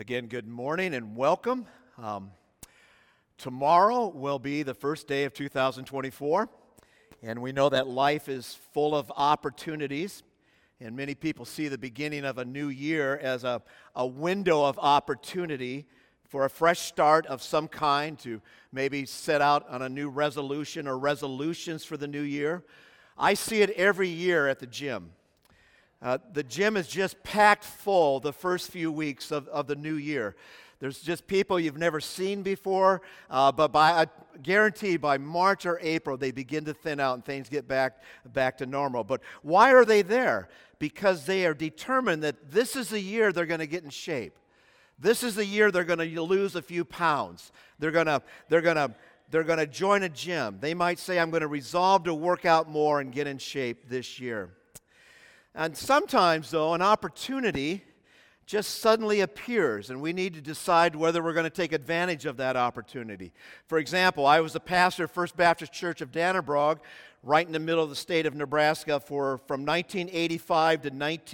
Again, good morning and welcome. Tomorrow will be the first day of 2024, and we know that life is full of opportunities, and many people see the beginning of a new year as a window of opportunity for a fresh start of some kind, to maybe set out on a new resolution or resolutions for the new year. I see it every year at the gym. The gym is just packed full the first few weeks of the new year. There's just people you've never seen before, but I guarantee by March or April they begin to thin out and things get back to normal. But why are they there? Because they are determined that this is the year they're going to get in shape. This is the year they're going to lose a few pounds. They're going to join a gym. They might say, I'm going to resolve to work out more and get in shape this year. And sometimes, though, an opportunity just suddenly appears, and we need to decide whether we're going to take advantage of that opportunity. For example, I was a pastor at First Baptist Church of Dannebrog, right in the middle of the state of Nebraska, from 1985 to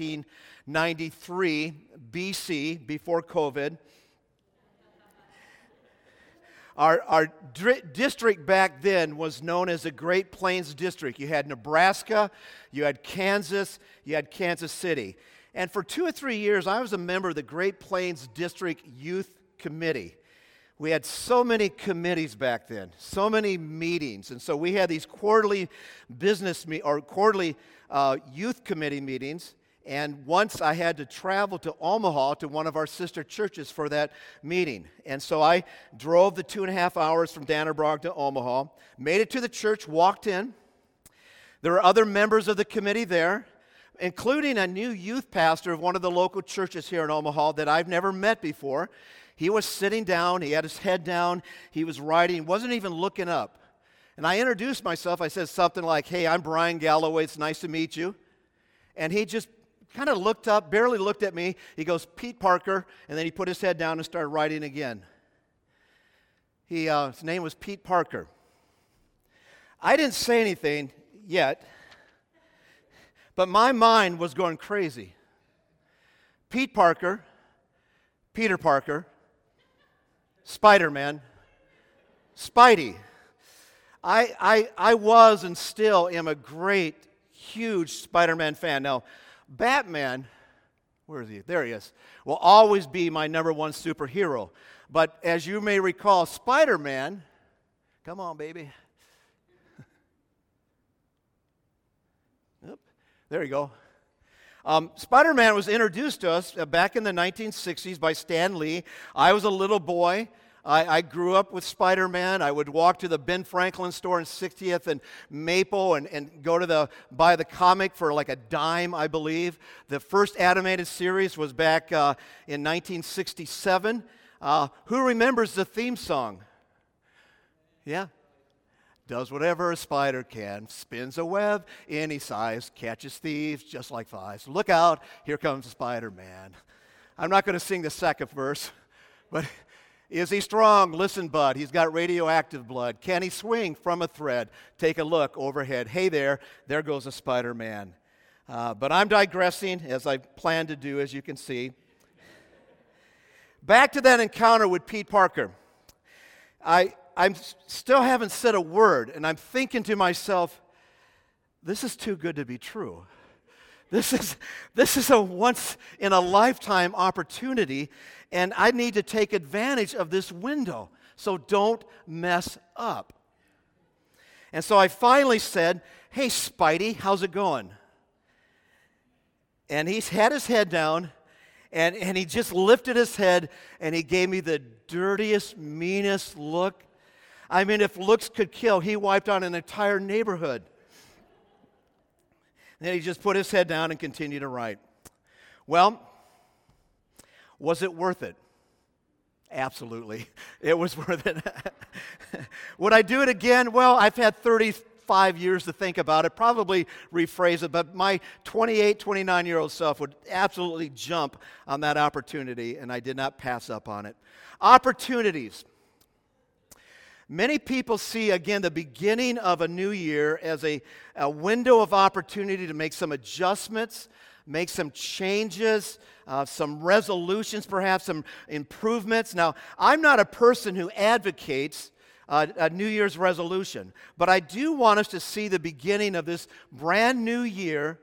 1993 BC, before COVID. Our district back then was known as the Great Plains District. You had Nebraska, you had Kansas, you had Kansas City. And for 2 or 3 years, I was a member of the Great Plains District Youth Committee. We had so many committees back then, so many meetings. And so we had these quarterly youth committee meetings. And once I had to travel to Omaha to one of our sister churches for that meeting. And so I drove the 2.5 hours from Dannebrog to Omaha, made it to the church, walked in. There were other members of the committee there, including a new youth pastor of one of the local churches here in Omaha that I've never met before. He was sitting down, he had his head down, he was writing, wasn't even looking up. And I introduced myself. I said something like, "Hey, I'm Brian Galloway, it's nice to meet you." And he just kind of looked up, barely looked at me. He goes, "Pete Parker," and then he put his head down and started writing again. His name was Pete Parker. I didn't say anything yet, but my mind was going crazy. Pete Parker, Peter Parker, Spider-Man, Spidey. I was and still am a great, huge Spider-Man fan. Now, Batman, where is he? There he is, will always be my number one superhero. But as you may recall, Spider-Man, come on, baby. Yep, there you go. Spider-Man was introduced to us back in the 1960s by Stan Lee. I was a little boy. I grew up with Spider-Man. I would walk to the Ben Franklin store in 60th and Maple and go to buy the comic for like a dime, I believe. The first animated series was back in 1967. Who remembers the theme song? Yeah. Does whatever a spider can, spins a web any size, catches thieves just like flies. Look out, here comes Spider-Man. I'm not going to sing the second verse, but is he strong? Listen, bud, he's got radioactive blood. Can he swing from a thread? Take a look overhead. Hey there goes a Spider-Man. But I'm digressing, as I plan to do, as you can see. Back to that encounter with Pete Parker. I still haven't said a word, and I'm thinking to myself, this is too good to be true. This is a once-in-a-lifetime opportunity, and I need to take advantage of this window, so don't mess up. And so I finally said, "Hey, Spidey, how's it going?" And he's had his head down, and he just lifted his head, and he gave me the dirtiest, meanest look. I mean, if looks could kill, he wiped out an entire neighborhood. Then he just put his head down and continued to write. Well, was it worth it? Absolutely. It was worth it. Would I do it again? Well, I've had 35 years to think about it, probably rephrase it, but my 28, 29-year-old self would absolutely jump on that opportunity, and I did not pass up on it. Opportunities. Many people see, again, the beginning of a new year as a window of opportunity to make some adjustments, make some changes, some resolutions, perhaps some improvements. Now, I'm not a person who advocates a New Year's resolution, but I do want us to see the beginning of this brand new year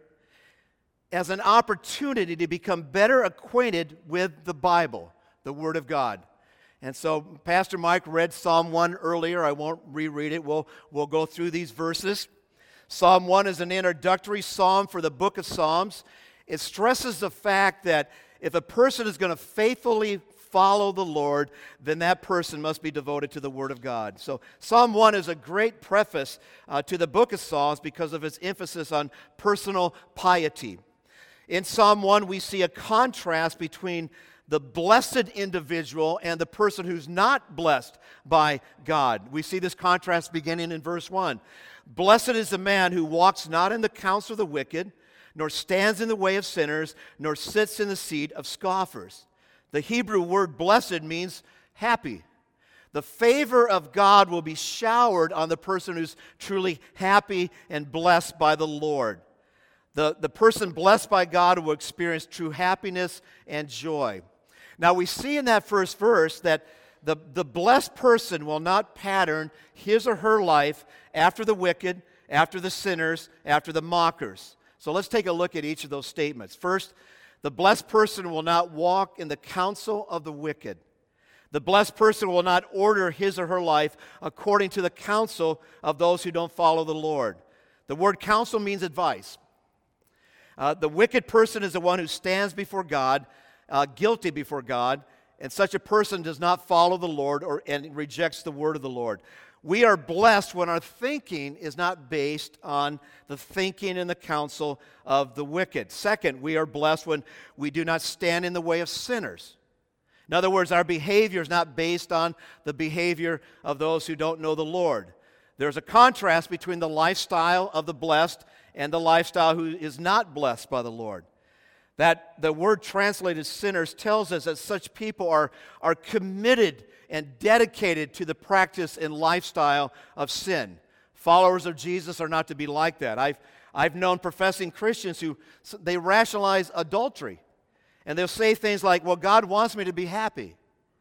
as an opportunity to become better acquainted with the Bible, the Word of God. And so Pastor Mike read Psalm 1 earlier. I won't reread it. We'll go through these verses. Psalm 1 is an introductory psalm for the book of Psalms. It stresses the fact that if a person is going to faithfully follow the Lord, then that person must be devoted to the Word of God. So Psalm 1 is a great preface to the book of Psalms because of its emphasis on personal piety. In Psalm 1, we see a contrast between the blessed individual and the person who's not blessed by God. We see this contrast beginning in verse 1. Blessed is the man who walks not in the counsel of the wicked, nor stands in the way of sinners, nor sits in the seat of scoffers. The Hebrew word blessed means happy. The favor of God will be showered on the person who's truly happy and blessed by the Lord. The person blessed by God will experience true happiness and joy. Now we see in that first verse that the blessed person will not pattern his or her life after the wicked, after the sinners, after the mockers. So let's take a look at each of those statements. First, the blessed person will not walk in the counsel of the wicked. The blessed person will not order his or her life according to the counsel of those who don't follow the Lord. The word counsel means advice. The wicked person is the one who stands before God, guilty before God, and such a person does not follow the Lord and rejects the word of the Lord. We are blessed when our thinking is not based on the thinking and the counsel of the wicked. Second, we are blessed when we do not stand in the way of sinners. In other words, our behavior is not based on the behavior of those who don't know the Lord. There's a contrast between the lifestyle of the blessed and the lifestyle who is not blessed by the Lord. That the word translated sinners tells us that such people are committed and dedicated to the practice and lifestyle of sin. Followers of Jesus are not to be like that. I've known professing Christians who they rationalize adultery. And they'll say things like, well, God wants me to be happy.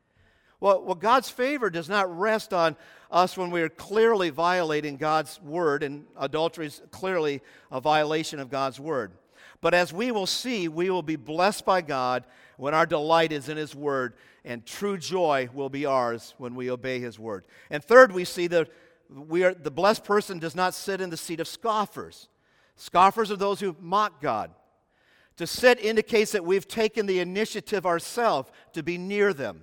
Well, God's favor does not rest on us when we are clearly violating God's word, and adultery is clearly a violation of God's word. But as we will see, we will be blessed by God when our delight is in His word, and true joy will be ours when we obey His word. And third, we see that the blessed person does not sit in the seat of scoffers. Scoffers are those who mock God. To sit indicates that we've taken the initiative ourselves to be near them.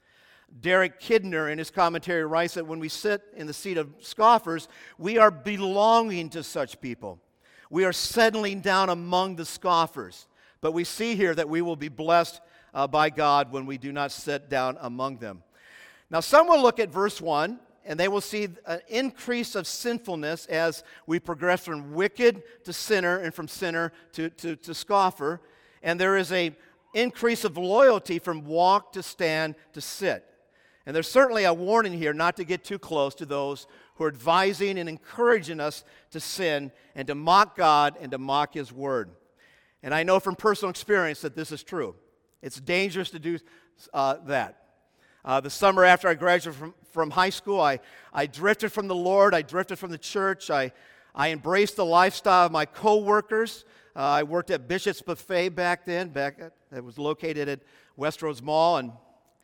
Derek Kidner, in his commentary, writes that when we sit in the seat of scoffers, we are belonging to such people. We are settling down among the scoffers. But we see here that we will be blessed by God when we do not sit down among them. Now, some will look at verse 1, and they will see an increase of sinfulness as we progress from wicked to sinner and from sinner to scoffer. And there is an increase of loyalty from walk to stand to sit. And there's certainly a warning here not to get too close to those who are advising and encouraging us to sin and to mock God and to mock His word. And I know from personal experience that this is true. It's dangerous to do that. The summer after I graduated from high school, I drifted from the Lord. I drifted from the church. I embraced the lifestyle of my co-workers. I worked at Bishop's Buffet back then. It was located at Westroads Mall, and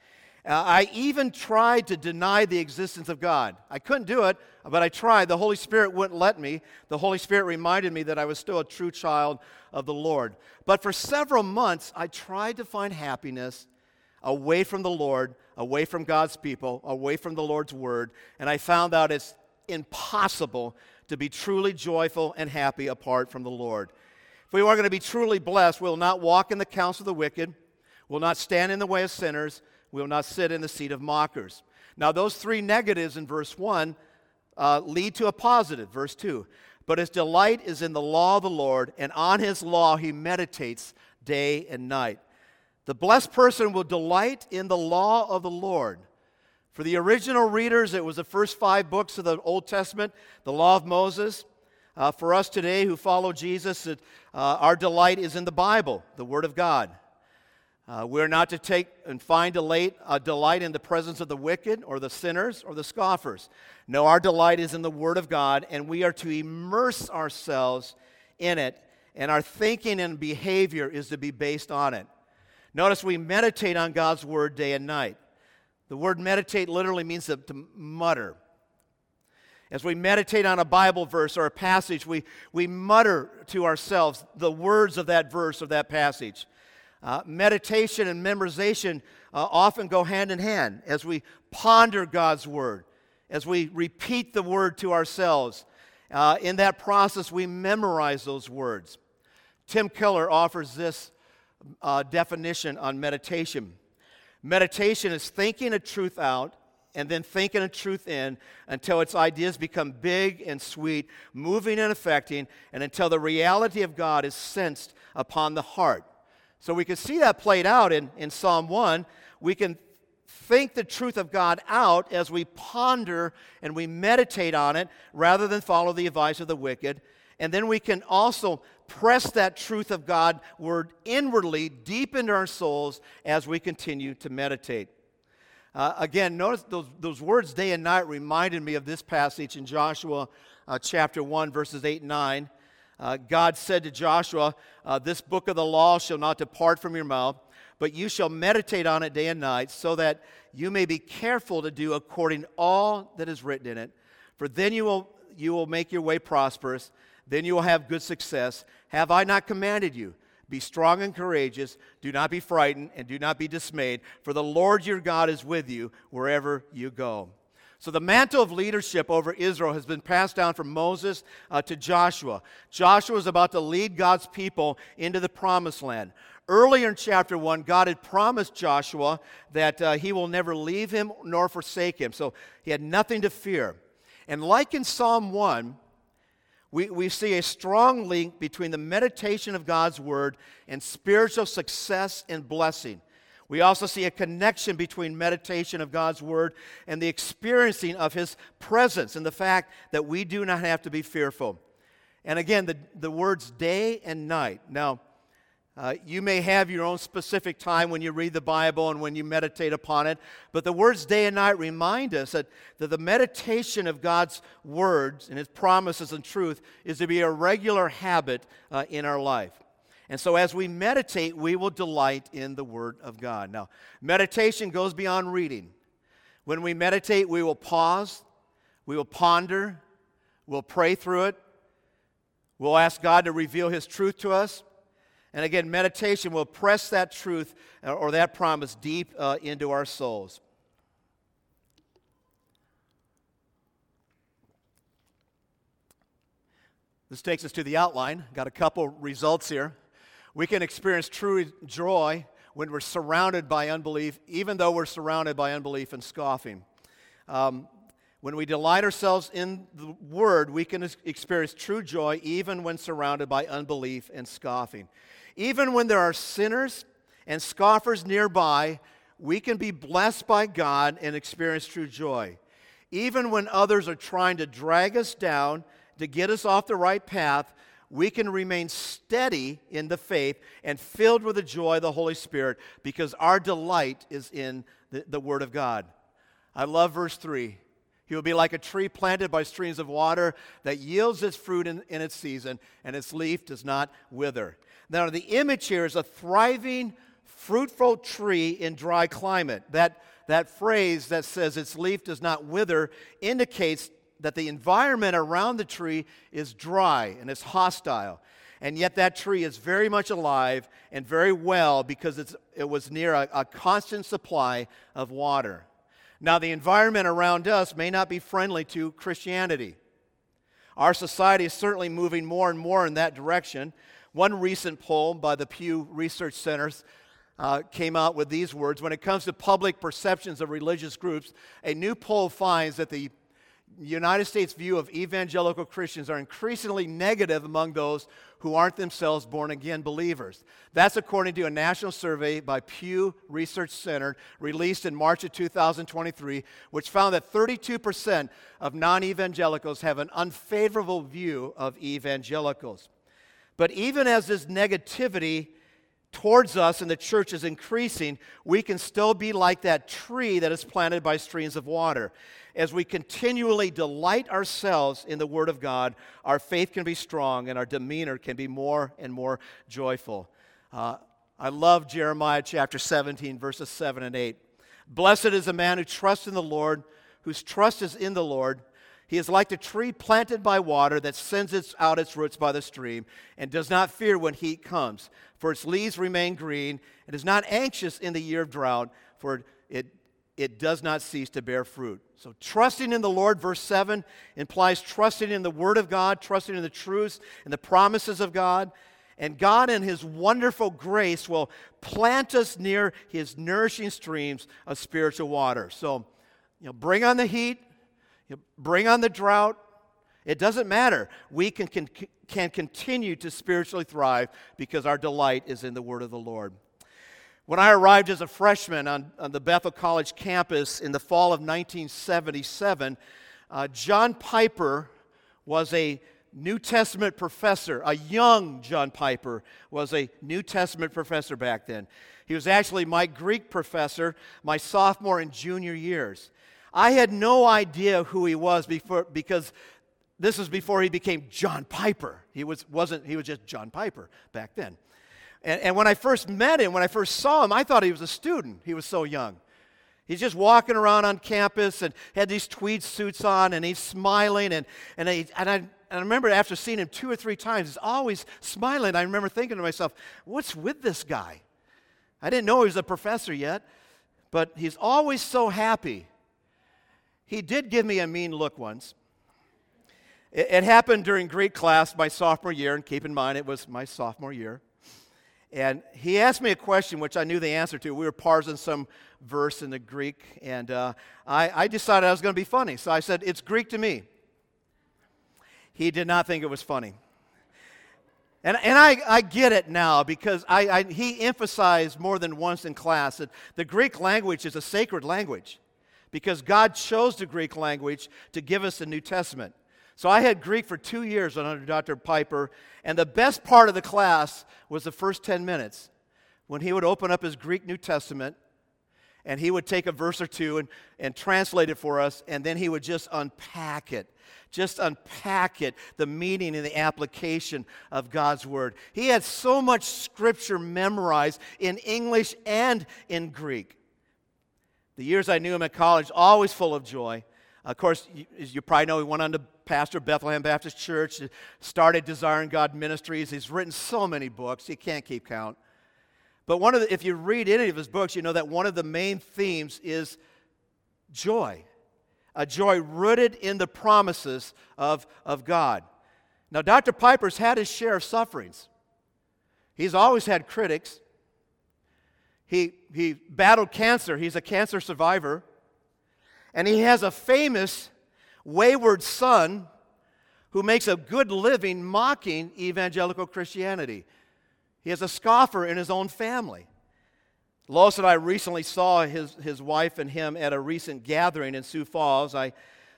I even tried to deny the existence of God. I couldn't do it, but I tried. The Holy Spirit wouldn't let me. The Holy Spirit reminded me that I was still a true child of the Lord. But for several months, I tried to find happiness away from the Lord, away from God's people, away from the Lord's word, and I found out it's impossible to be truly joyful and happy apart from the Lord. If we are going to be truly blessed, we will not walk in the counsel of the wicked, will not stand in the way of sinners, we will not sit in the seat of mockers. Now, those three negatives in verse 1 lead to a positive, verse 2. But his delight is in the law of the Lord, and on his law he meditates day and night. The blessed person will delight in the law of the Lord. For the original readers, it was the first 5 books of the Old Testament, the law of Moses. For us today who follow Jesus, our delight is in the Bible, the Word of God. We're not to take and find a delight in the presence of the wicked or the sinners or the scoffers. No, our delight is in the Word of God, and we are to immerse ourselves in it, and our thinking and behavior is to be based on it. Notice we meditate on God's Word day and night. The word meditate literally means to mutter. As we meditate on a Bible verse or a passage, we mutter to ourselves the words of that verse or that passage. Meditation and memorization often go hand in hand as we ponder God's Word, as we repeat the Word to ourselves. In that process, we memorize those words. Tim Keller offers this definition on meditation. Meditation is thinking a truth out and then thinking a truth in until its ideas become big and sweet, moving and affecting, and until the reality of God is sensed upon the heart. So we can see that played out in Psalm 1. We can think the truth of God out as we ponder and we meditate on it rather than follow the advice of the wicked. And then we can also press that truth of God word inwardly deep into our souls as we continue to meditate. Again, notice those words day and night reminded me of this passage in Joshua chapter 1, verses 8 and 9. God said to Joshua, "This book of the law shall not depart from your mouth, but you shall meditate on it day and night, so that you may be careful to do according to all that is written in it. For then you will make your way prosperous, then you will have good success. Have I not commanded you? Be strong and courageous, do not be frightened, and do not be dismayed, for the Lord your God is with you wherever you go." So the mantle of leadership over Israel has been passed down from Moses to Joshua. Joshua is about to lead God's people into the promised land. Earlier in chapter 1, God had promised Joshua that he will never leave him nor forsake him, so he had nothing to fear. And like in Psalm 1, we see a strong link between the meditation of God's Word and spiritual success and blessing. We also see a connection between meditation of God's Word and the experiencing of His presence and the fact that we do not have to be fearful. And again, the words day and night. Now, you may have your own specific time when you read the Bible and when you meditate upon it, but the words day and night remind us that the meditation of God's words and His promises and truth is to be a regular habit in our life. And so as we meditate, we will delight in the Word of God. Now, meditation goes beyond reading. When we meditate, we will pause, we will ponder, we'll pray through it, we'll ask God to reveal His truth to us. And again, meditation will press that truth or that promise deep into our souls. This takes us to the outline. Got a couple results here. We can experience true joy when we're surrounded by unbelief, even though we're surrounded by unbelief and scoffing. When we delight ourselves in the Word, we can experience true joy even when surrounded by unbelief and scoffing. Even when there are sinners and scoffers nearby, we can be blessed by God and experience true joy. Even when others are trying to drag us down to get us off the right path, we can remain steady in the faith and filled with the joy of the Holy Spirit because our delight is in the Word of God. I love verse 3. He will be like a tree planted by streams of water that yields its fruit in its season, and its leaf does not wither. Now, the image here is a thriving, fruitful tree in dry climate. That phrase that says its leaf does not wither indicates that the environment around the tree is dry and it's hostile. And yet that tree is very much alive and very well because it was near a constant supply of water. Now, the environment around us may not be friendly to Christianity. Our society is certainly moving more and more in that direction. One recent poll by the Pew Research Center came out with these words: when it comes to public perceptions of religious groups, a new poll finds that the The United States' view of evangelical Christians are increasingly negative among those who aren't themselves born-again believers. That's according to a national survey by Pew Research Center released in March of 2023, which found that 32% of non-evangelicals have an unfavorable view of evangelicals. But even as this negativity towards us in the church is increasing, we can still be like that tree that is planted by streams of water. As we continually delight ourselves in the Word of God, our faith can be strong and our demeanor can be more and more joyful. I love Jeremiah chapter 17, verses 7 and 8. Blessed is the man who trusts in the Lord, whose trust is in the Lord. He is like the tree planted by water that sends out its roots by the stream and does not fear when heat comes, for its leaves remain green, and is not anxious in the year of drought, for it does not cease to bear fruit. So trusting in the Lord, verse 7, implies trusting in the Word of God, trusting in the truths and the promises of God. And God in His wonderful grace will plant us near His nourishing streams of spiritual water. So, bring on the heat, bring on the drought. It doesn't matter. We can continue to spiritually thrive because our delight is in the Word of the Lord. When I arrived as a freshman on the Bethel College campus in the fall of 1977, John Piper was a New Testament professor. A young John Piper was a New Testament professor back then. He was actually my Greek professor my sophomore and junior years. I had no idea who he was because this was before he became John Piper. He was just John Piper back then. And when I first met him, when I first saw him, I thought he was a student. He was so young. He's just walking around on campus and had these tweed suits on, and he's smiling. And I remember after seeing him 2 or 3 times, he's always smiling. I remember thinking to myself, what's with this guy? I didn't know he was a professor yet, but he's always so happy. He did give me a mean look once. It happened during Greek class my sophomore year, and keep in mind it was my sophomore year. And he asked me a question which I knew the answer to. We were parsing some verse in the Greek, and I decided I was going to be funny. So I said, "It's Greek to me." He did not think it was funny. And I get it now because he emphasized more than once in class that the Greek language is a sacred language because God chose the Greek language to give us the New Testament. So I had Greek for 2 years under Dr. Piper, and the best part of the class was the first 10 minutes when he would open up his Greek New Testament, and he would take a verse or two and translate it for us, and then he would just unpack it, the meaning and the application of God's Word. He had so much Scripture memorized in English and in Greek. The years I knew him at college, always full of joy. Of course, as you probably know, he went on to pastor Bethlehem Baptist Church, started Desiring God Ministries. He's written so many books, you can't keep count. But if you read any of his books, you know that one of the main themes is joy. A joy rooted in the promises of God. Now, Dr. Piper's had his share of sufferings. He's always had critics. He battled cancer. He's a cancer survivor. And he has a famous wayward son who makes a good living mocking evangelical Christianity. He has a scoffer in his own family. Lois and I recently saw his wife and him at a recent gathering in Sioux Falls. I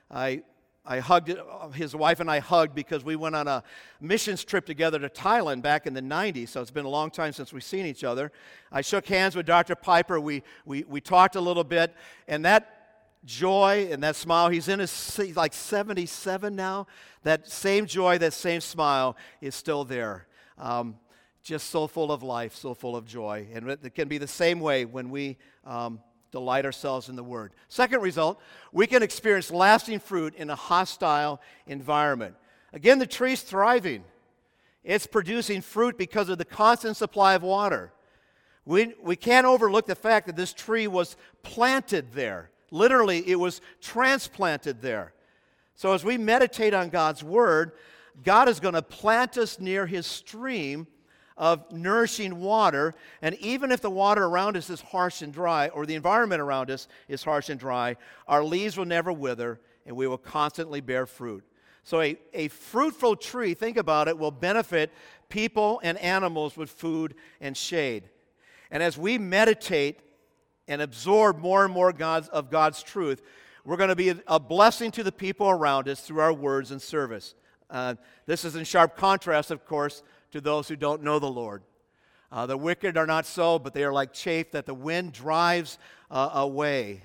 hugged his wife and I hugged because we went on a missions trip together to Thailand back in the 90s, so it's been a long time since we've seen each other. I shook hands with Dr. Piper. We talked a little bit, and that joy and that smile, he's like 77 now. That same joy, that same smile is still there. Just so full of life, so full of joy. And it can be the same way when we delight ourselves in the Word. Second result, we can experience lasting fruit in a hostile environment. Again, the tree's thriving. It's producing fruit because of the constant supply of water. We can't overlook the fact that this tree was planted there. Literally, it was transplanted there. So as we meditate on God's Word, God is going to plant us near His stream of nourishing water, and even if the water around us is harsh and dry, or the environment around us is harsh and dry, our leaves will never wither, and we will constantly bear fruit. So a fruitful tree, think about it, will benefit people and animals with food and shade. And as we meditate and absorb more and more of God's truth, we're going to be a blessing to the people around us through our words and service. This is in sharp contrast, of course, to those who don't know the Lord. The wicked are not so, but they are like chaff that the wind drives away.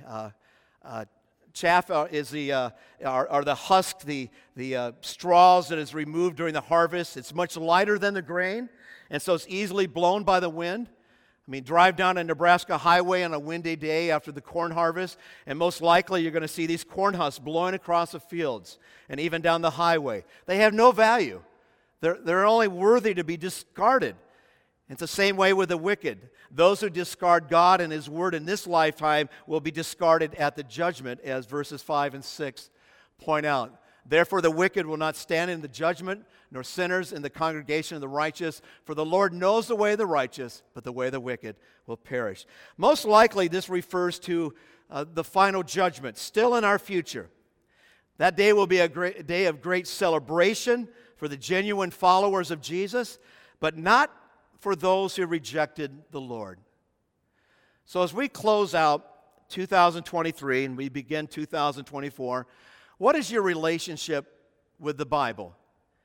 Chaff are the husk, the straws that is removed during the harvest. It's much lighter than the grain, and so it's easily blown by the wind. I mean, drive down a Nebraska highway on a windy day after the corn harvest, and most likely you're going to see these corn husks blowing across the fields and even down the highway. They have no value. They're only worthy to be discarded. It's the same way with the wicked. Those who discard God and His Word in this lifetime will be discarded at the judgment, as verses 5 and 6 point out. Therefore the wicked will not stand in the judgment, nor sinners in the congregation of the righteous. For the Lord knows the way of the righteous, but the way of the wicked will perish. Most likely this refers to the final judgment, still in our future. That day will be a day of great celebration for the genuine followers of Jesus, but not for those who rejected the Lord. So as we close out 2023 and we begin 2024, what is your relationship with the Bible?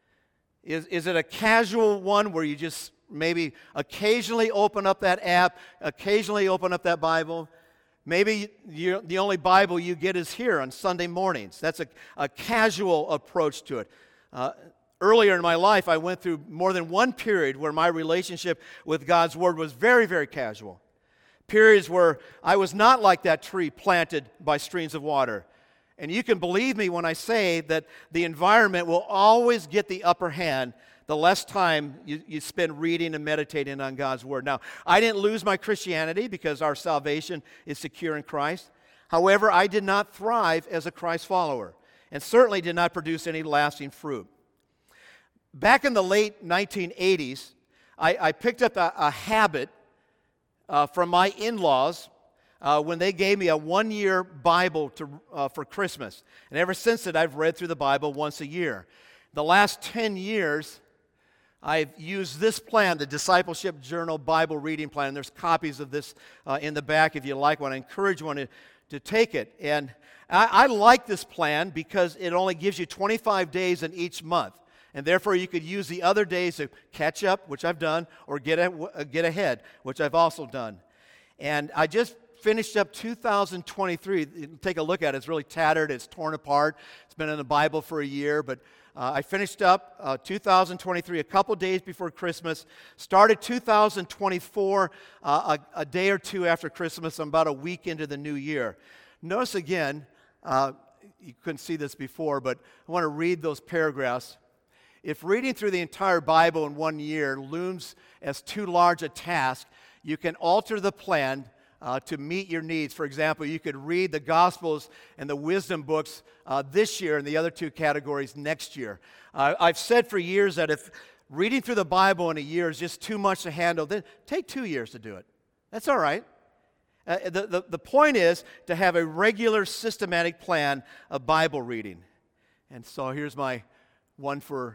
Is it a casual one where you just maybe occasionally open up that app, occasionally open up that Bible? Maybe the only Bible you get is here on Sunday mornings. That's a casual approach to it. Earlier in my life, I went through more than one period where my relationship with God's Word was very, very casual. Periods where I was not like that tree planted by streams of water. And you can believe me when I say that the environment will always get the upper hand the less time you spend reading and meditating on God's Word. Now, I didn't lose my Christianity because our salvation is secure in Christ. However, I did not thrive as a Christ follower and certainly did not produce any lasting fruit. Back in the late 1980s, I picked up a habit from my in-laws when they gave me a one-year Bible for Christmas. And ever since then, I've read through the Bible once a year. The last 10 years, I've used this plan, the Discipleship Journal Bible Reading Plan. There's copies of this in the back if you like one. I encourage one to take it. And I like this plan because it only gives you 25 days in each month. And therefore, you could use the other days to catch up, which I've done, or get ahead, which I've also done. And I just finished up 2023. Take a look at it. It's really tattered. It's torn apart. It's been in the Bible for a year. But I finished up 2023 a couple days before Christmas. Started 2024 a day or two after Christmas. I'm about a week into the new year. Notice again, you couldn't see this before, but I want to read those paragraphs. If reading through the entire Bible in 1 year looms as too large a task, you can alter the plan to meet your needs. For example, you could read the Gospels and the wisdom books this year and the other two categories next year. I've said for years that if reading through the Bible in a year is just too much to handle, then take 2 years to do it. That's all right. The point is to have a regular systematic plan of Bible reading. And so here's my one for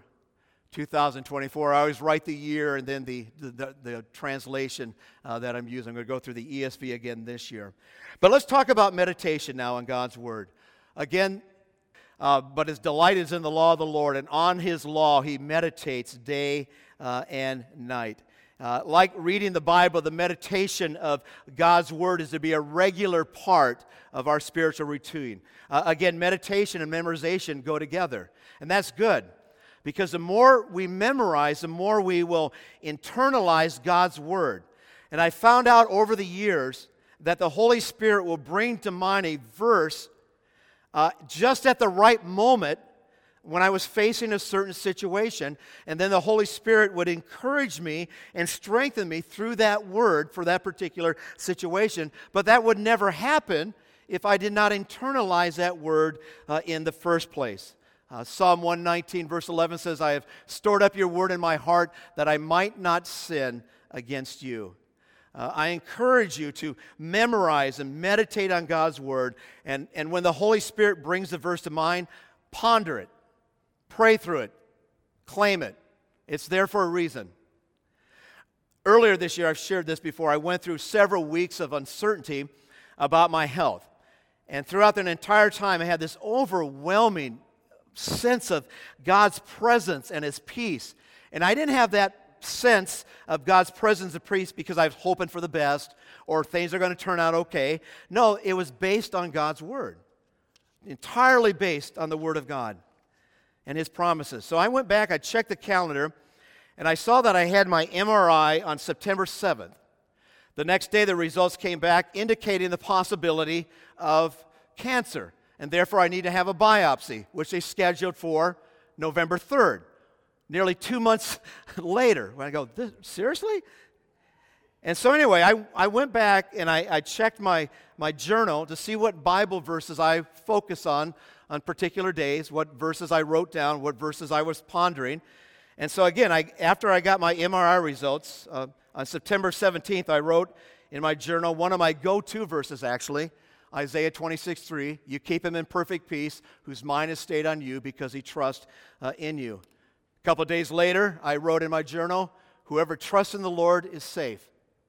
2024. I always write the year and then the translation that I'm using. I'm going to go through the ESV again this year. But let's talk about meditation now on God's Word. Again, but his delight is in the law of the Lord, and on His law he meditates day and night. Like reading the Bible, the meditation of God's Word is to be a regular part of our spiritual routine. Again, meditation and memorization go together, and that's good. Because the more we memorize, the more we will internalize God's Word. And I found out over the years that the Holy Spirit will bring to mind a verse just at the right moment when I was facing a certain situation, and then the Holy Spirit would encourage me and strengthen me through that word for that particular situation. But that would never happen if I did not internalize that word in the first place. Psalm 119, verse 11 says, I have stored up your word in my heart that I might not sin against you. I encourage you to memorize and meditate on God's Word. And when the Holy Spirit brings the verse to mind, ponder it, pray through it, claim it. It's there for a reason. Earlier this year, I've shared this before, I went through several weeks of uncertainty about my health. And throughout that entire time, I had this overwhelming sense of God's presence and His peace. And I didn't have that sense of God's presence and peace because I was hoping for the best or things are going to turn out okay. No, it was based on God's Word. Entirely based on the Word of God and His promises. So I went back, I checked the calendar, and I saw that I had my MRI on September 7th. The next day, the results came back indicating the possibility of cancer, and therefore I need to have a biopsy, which they scheduled for November 3rd. Nearly 2 months later, when I go, seriously? And so anyway, I went back and I checked my journal to see what Bible verses I focus on particular days, what verses I wrote down, what verses I was pondering. And so again, after I got my MRI results, on September 17th, I wrote in my journal one of my go-to verses, actually, Isaiah 26:3, you keep him in perfect peace, whose mind is stayed on you because he trusts in you. A couple of days later, I wrote in my journal, whoever trusts in the Lord is safe.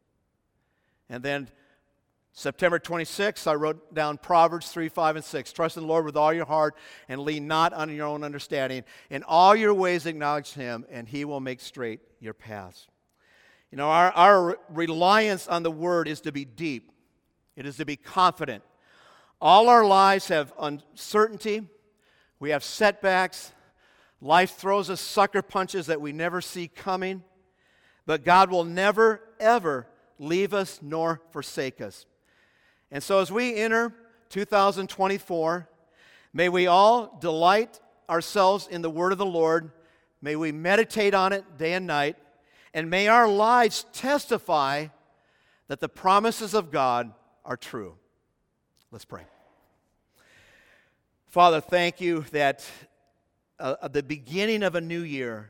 And then September 26th, I wrote down Proverbs 3, 5, and 6. Trust in the Lord with all your heart and lean not on your own understanding. In all your ways acknowledge Him, and He will make straight your paths. You know, our reliance on the Word is to be deep. It is to be confident. All our lives have uncertainty. We have setbacks. Life throws us sucker punches that we never see coming. But God will never, ever leave us nor forsake us. And so as we enter 2024, may we all delight ourselves in the Word of the Lord. May we meditate on it day and night. And may our lives testify that the promises of God are true. Let's pray. Father, thank you that the beginning of a new year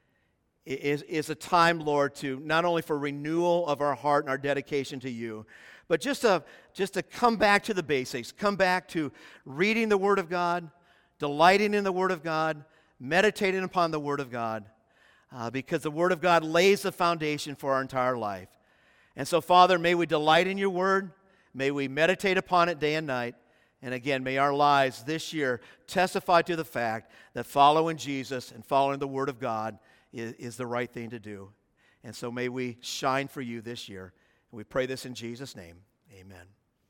is a time, Lord, to not only for renewal of our heart and our dedication to you, but just to come back to the basics, come back to reading the Word of God, delighting in the Word of God, meditating upon the Word of God, because the Word of God lays the foundation for our entire life. And so, Father, may we delight in your Word, may we meditate upon it day and night, and again, may our lives this year testify to the fact that following Jesus and following the Word of God is the right thing to do. And so may we shine for you this year. And we pray this in Jesus' name. Amen.